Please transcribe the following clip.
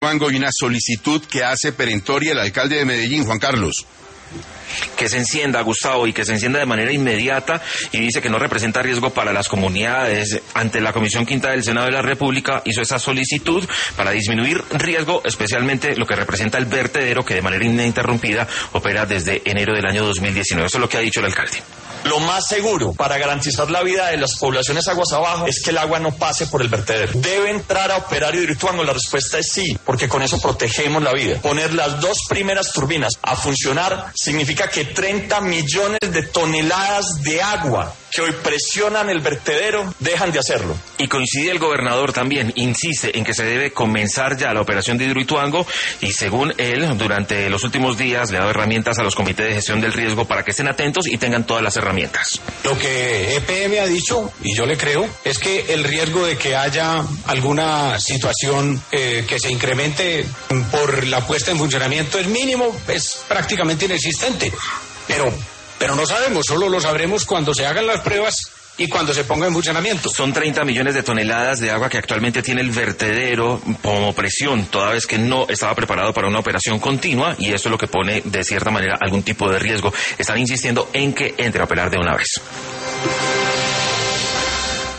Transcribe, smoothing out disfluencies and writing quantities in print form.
Hidroituango y una solicitud que hace perentoria el alcalde de Medellín, Juan Carlos. Que se encienda, Gustavo, y que se encienda de manera inmediata, y dice que no representa riesgo para las comunidades. Ante la Comisión Quinta del Senado de la República hizo esa solicitud para disminuir riesgo, especialmente lo que representa el vertedero que de manera ininterrumpida opera desde enero del año 2019. Eso es lo que ha dicho el alcalde. Lo más seguro para garantizar la vida de las poblaciones aguas abajo es que el agua no pase por el vertedero. ¿Debe entrar a operar Hidroituango? La respuesta es sí, porque con eso protegemos la vida. Poner las 2 primeras turbinas a funcionar significa que 30 millones de toneladas de agua que hoy presionan el vertedero dejan de hacerlo. Y coincide el gobernador también, insiste en que se debe comenzar ya la operación de Hidroituango, y según él, durante los últimos días le ha dado herramientas a los comités de gestión del riesgo para que estén atentos y tengan todas las herramientas. Lo que EPM ha dicho, y yo le creo, es que el riesgo de que haya alguna situación que se incremente por la puesta en funcionamiento es mínimo, es prácticamente inexistente. Pero no sabemos, solo lo sabremos cuando se hagan las pruebas y cuando se ponga en funcionamiento. Son 30 millones de toneladas de agua que actualmente tiene el vertedero como presión, toda vez que no estaba preparado para una operación continua, y eso es lo que pone de cierta manera algún tipo de riesgo. Están insistiendo en que entre a operar de una vez.